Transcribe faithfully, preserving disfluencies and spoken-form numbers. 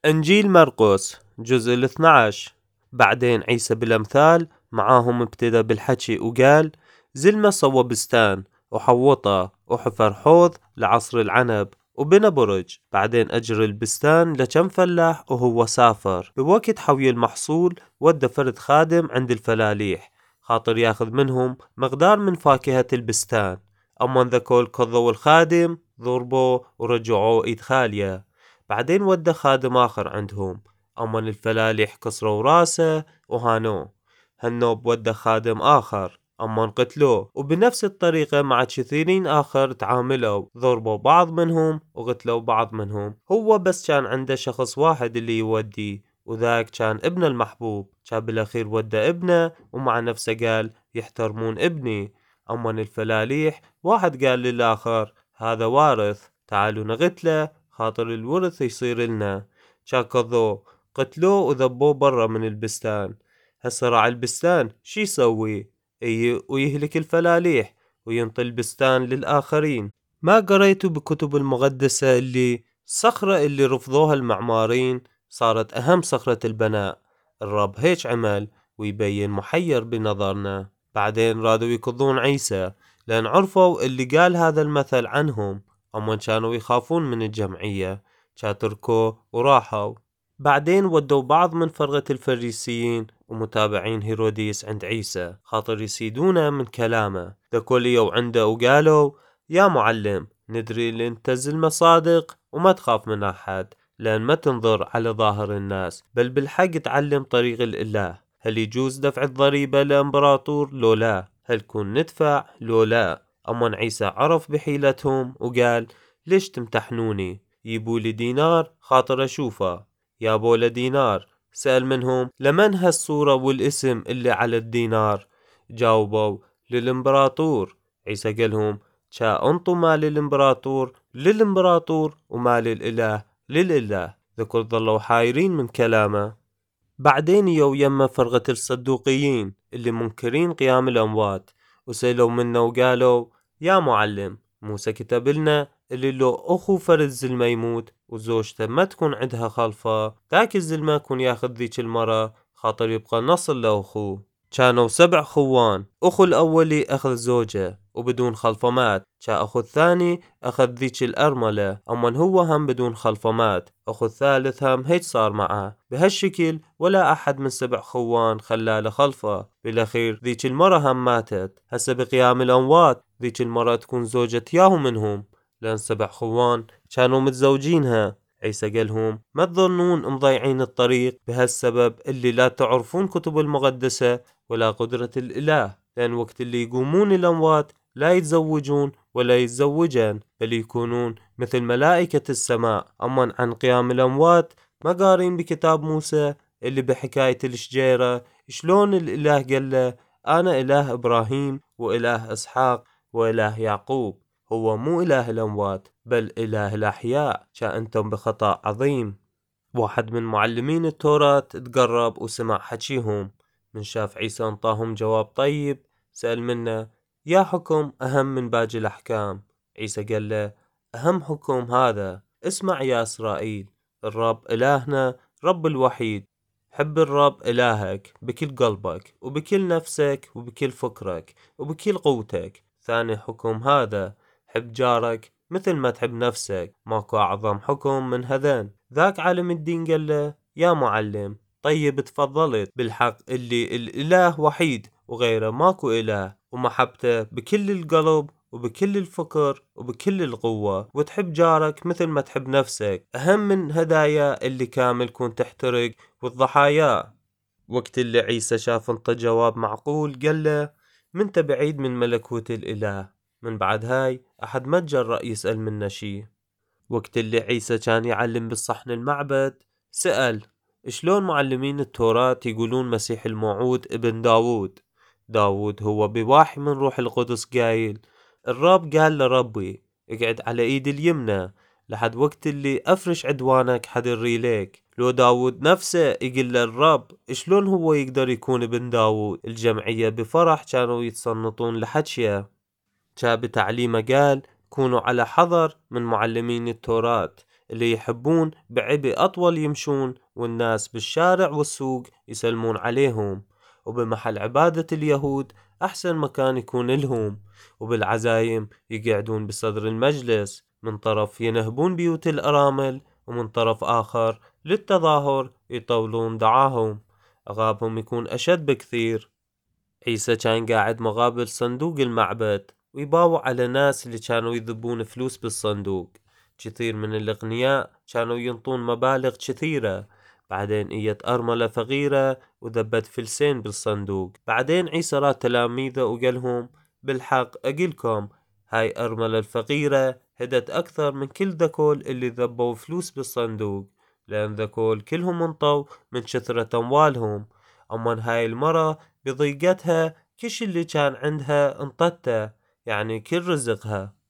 إنجيل مرقس جزء الاثنى عشر. بعدين عيسى بالأمثال معاهم ابتدى بالحكي وقال: زلمة صوى بستان وحوطه وحفر حوض لعصر العنب وبنى برج. بعدين أجر البستان لكم فلاح وهو سافر. بوقت حوي المحصول ودى فرد خادم عند الفلاليح خاطر ياخذ منهم مقدار من فاكهة البستان. أما ذكول كضوا الخادم ضربوه ورجعوه إيد خالية. بعدين ودى خادم آخر عندهم، أمن الفلاليح كسروا راسه وهانوه. هالنوب ودى خادم آخر، أمن قتلوه. وبنفس الطريقة مع كثيرين آخر تعاملوا، ضربوا بعض منهم وقتلوا بعض منهم. هو بس كان عنده شخص واحد اللي يوديه، وذاك كان ابن المحبوب. كان بالأخير ودى ابنه ومع نفسه قال: يحترمون ابني. أمن الفلاليح واحد قال للآخر: هذا وارث، تعالوا نقتله خاطر الورث يصير لنا. شاكضوه، قتلوه وذبوه برا من البستان. هسه راعي البستان شي يسوي؟ اي ويهلك الفلاليح وينطي البستان للآخرين. ما قريتوا بكتب المقدسة اللي صخرة اللي رفضوها المعمارين صارت أهم صخرة البناء؟ الرب هيك عمل ويبين محير بنظرنا. بعدين رادوا يكضون عيسى لأن عرفوا اللي قال هذا المثل عنهم، أما كانوا يخافون من الجمعية تركوه وراحوا. بعدين ودوا بعض من فرقة الفريسيين ومتابعين هيروديس عند عيسى خاطر يسيدونه من كلامه. دكوليوا عنده وقالوا: يا معلم، ندري اللي انت زلمة صادق وما تخاف من أحد، لأن ما تنظر على ظاهر الناس بل بالحق تعلم طريق الإله. هل يجوز دفع الضريبة لإمبراطور لو لا؟ هل كون ندفع لو لا؟ أما عيسى عرف بحيلتهم وقال: ليش تمتحنوني؟ يبوا لي دينار خاطر أشوفه. يابوا له دينار. سأل منهم: لمن هالصورة والاسم اللي على الدينار؟ جاوبوا: للإمبراطور. عيسى قالهم: شا أنطوا مال الإمبراطور للإمبراطور ومال الإله للإله. ذكر ظلوا حايرين من كلامه. بعدين يو يما فرقة الصدوقيين اللي منكرين قيام الأموات وسألوا منه وقالوا: يا معلم، موسى كتب لنا اللي لو أخو فرد زلمة يموت وزوجته ما تكون عندها خلفة، ذاك الزلمة يكون ياخذ ذيك المرة خاطر يبقى نصل لأخوه. كانوا سبع خوان، أخو الأولي أخذ زوجة وبدون خلفة مات، كا أخو الثاني أخذ ذيك الأرملة أما هو هم بدون خلفة مات. أخو الثالث هم هيك صار معه. بهالشكل ولا أحد من سبع خوان خلاله خلفة. بالأخير ذيك المرة هم ماتت. هسه بقيام الأموات ذيك المرة تكون زوجة ياهو منهم، لأن سبع خوان كانوا متزوجينها. عيسى قالهم: ما تظنون مضيعين الطريق بهالسبب اللي لا تعرفون كتب المقدسة ولا قدرة الإله، لأن وقت اللي يقومون الأموات لا يتزوجون ولا يتزوجن بل يكونون مثل ملائكة السماء. أما عن قيام الأموات ما قارين بكتاب موسى اللي بحكاية الشجيرة شلون الإله قال له: أنا إله إبراهيم وإله إسحاق وإله يعقوب. هو مو إله الأموات بل إله الأحياء. شا أنتم بخطأ عظيم. واحد من معلمين التوراة تقرب وسمع حكيهم. من شاف عيسى انطاهم جواب طيب سأل منه: يا حكم أهم من باقي الأحكام؟ عيسى قال له: أهم حكم هذا: اسمع يا إسرائيل، الرب إلهنا رب الوحيد. حب الرب إلهك بكل قلبك وبكل نفسك وبكل فكرك وبكل قوتك. ثاني حكم هذا: حب جارك مثل ما تحب نفسك. ماكو أعظم حكم من هذين. ذاك عالم الدين قال له: يا معلم، طيب تفضلت بالحق اللي الإله وحيد وغيره ماكو إله، ومحبته بكل القلب وبكل الفكر وبكل القوة، وتحب جارك مثل ما تحب نفسك. أهم من هدايا اللي كامل كون تحترق والضحايا. وقت اللي عيسى شاف انطى جواب معقول قال له: من انت بعيد من ملكوت الإله. من بعد هاي أحد ما تجرأ يسأل منا شي. وقت اللي عيسى كان يعلم بالصحن المعبد سأل: شلون معلمين التوراة يقولون مسيح الموعود ابن داود؟ داود هو بواحي من روح القدس قايل: الرب قال لربي اقعد على ايد اليمنى لحد وقت اللي افرش عدوانك حد الريليك. لو داود نفسه يقول للرب، شلون هو يقدر يكون ابن داود؟ الجمعية بفرح كانوا يتصنطون لحكيه. كان بتعليمه قال: كونوا على حذر من معلمين التوراة اللي يحبون بعبء أطول يمشون، والناس بالشارع والسوق يسلمون عليهم. وبمحل عبادة اليهود أحسن مكان يكون لهم، وبالعزايم يقعدون بصدر المجلس، من طرف ينهبون بيوت الأرامل، ومن طرف آخر للتظاهر يطولون دعاهم. عقابهم يكون أشد بكثير. عيسى كان قاعد مقابل صندوق المعبد، ويباوع على ناس اللي كانوا يذبون فلوس بالصندوق. كثير من الأغنياء كانوا ينطون مبالغ كثيرة. بعدين إجت أرملة فقيرة وذبت فلسين بالصندوق. بعدين عيسى راد تلاميذه وقالهم: بالحق أقلكم، هاي أرملة الفقيرة هدت أكثر من كل ذكول اللي ذبوا فلوس بالصندوق، لأن ذكول كلهم انطوا من كثرة أموالهم. أما هاي المرة بضيقتها كش اللي كان عندها انطته، يعني كل رزقها.